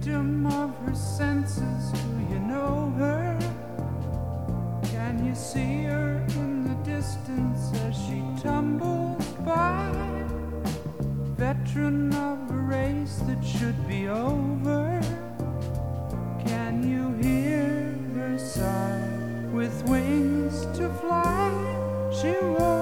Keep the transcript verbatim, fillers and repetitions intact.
victim of her senses. Do you know her? Can you see her in the distance as she tumbles by? Veteran of a race that should be over. Can you hear her sigh? With wings to fly, she rolls